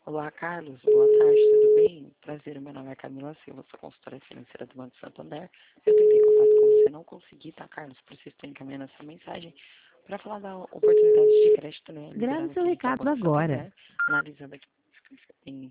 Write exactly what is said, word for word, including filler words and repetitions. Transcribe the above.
Olá, Carlos. Boa tarde, tudo bem? Prazer, meu nome é Camila Silva, sou consultora financeira do Banco Santander. Eu tentei contato com você, não consegui, tá, Carlos? Por isso estou encaminhando essa mensagem para falar da oportunidade de crédito, né, Grave liberada seu aqui junto ao recado Banco agora. Santander, analisando aqui em